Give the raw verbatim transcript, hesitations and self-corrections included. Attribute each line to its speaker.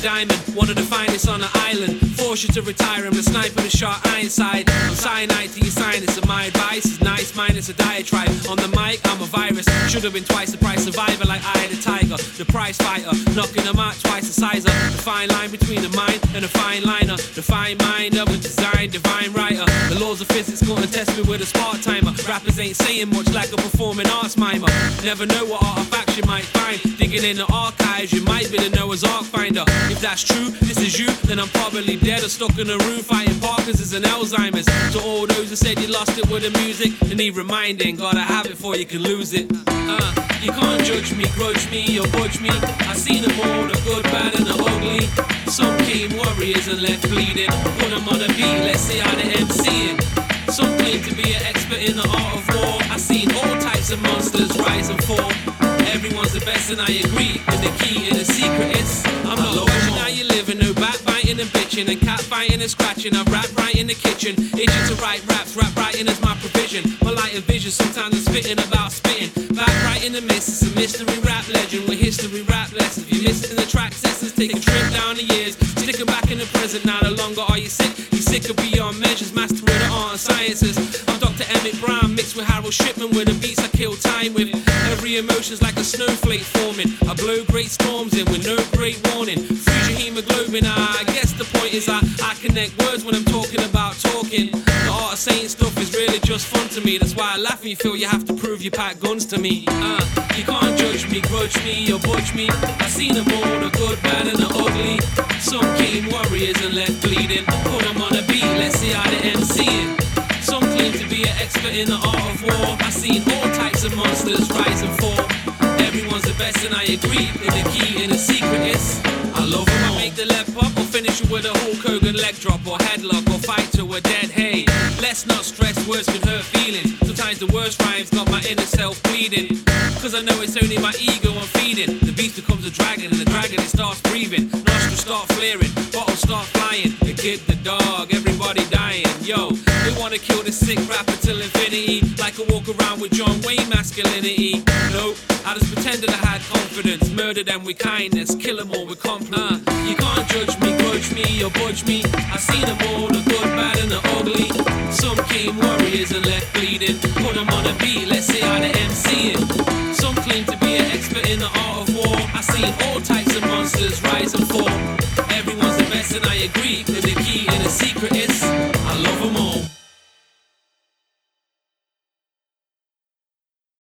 Speaker 1: diamond, one of the finest on the island. Force you to retire, I'm the sniper, the sharp Ironside. I'm cyanide to your sinus, and my advice is nice minus a diatribe. On the mic, I'm a virus. Should have been twice the price, survivor like I the tiger. The prize fighter, knocking them out twice the size of. The fine line between the mind and a fine liner. The fine mind of a design, divine writer. The laws of physics gonna test me with a spark timer. Rappers ain't saying much like a performing arts mimer. Never know what artifacts you might find. Digging in the archives, you might be the Noah's Ark finder. If that's true, this is you, then I'm probably dead or stuck in a room fighting Parkinson's and Alzheimer's. To all those who said you lost it with the music, they need reminding, gotta have it before you can lose it. Uh, you can't judge me, grudge me or budge me. I seen them all, the good, bad and the ugly. Some came warriors and left bleeding. Put them on a beat, let's see how they M C it. Some claim to be an expert in the art of war. I seen all types of monsters rise and fall. Everyone's the best and I agree, and the key and the secret is I'm not watching how you living, no backbiting and bitching and cat fighting and scratching. I rap right in the kitchen, itching to write raps, rap writing is my provision. My light and vision, sometimes I'm spitting about spitting. Back right in the mist, it's a mystery rap legend with history rap lessons. If you're missing the track sessions, take a trip down the years, sticking back in the present. Now no longer are you sick, you're sick of beyond measures, master of the art and sciences. I'm Doctor Emmett Brown mixed with Harold Shipman, with the beats I kill time with. Every emotion's like a snowflake forming. I blow great storms in with no great warning. Freeze your hemoglobin. I guess the point is I, I connect words when I'm talking about talking. The art of saying stuff is really just fun to me. That's why I laugh when you feel you have to prove you pack guns to me. Uh, you can't judge me, grudge me or budge me. I seen them all, the good, bad and the ugly. Some came warriors and left bleeding. Put them on a beat, let's see how they M C it. Some claim to be an expert in the art of war. I seen all types of monsters rise and fall. Everyone's the best and I agree, and the key and the secret is I love them all. Make the left up or finish it with a Hulk Hogan leg drop or headlock or fight to a dead hay. Let's not stress, words can hurt feelings. Sometimes the worst rhymes got my inner self bleeding. Cause I know it's only my ego I'm feeding. The beast becomes a dragon and the dragon it starts breathing. Nostrils start flaring, bottles start flying. The kid, the dog, everybody dying. Yo, they wanna kill the sick rapper till infinity. Like I walk around with John Wayne masculinity. No, I just pretended I had confidence. Murder them with kindness, kill them all with confidence. Uh, you can't judge me, grudge me or budge me. I seen them all, the good, bad and the ugly. Some came warriors and left bleeding. Put them on a beat, let's see how they M C it. Some claim to be an expert in the art of war. I seen all types of monsters rise and fall. Everyone's the best and I agree, and the key and the secret is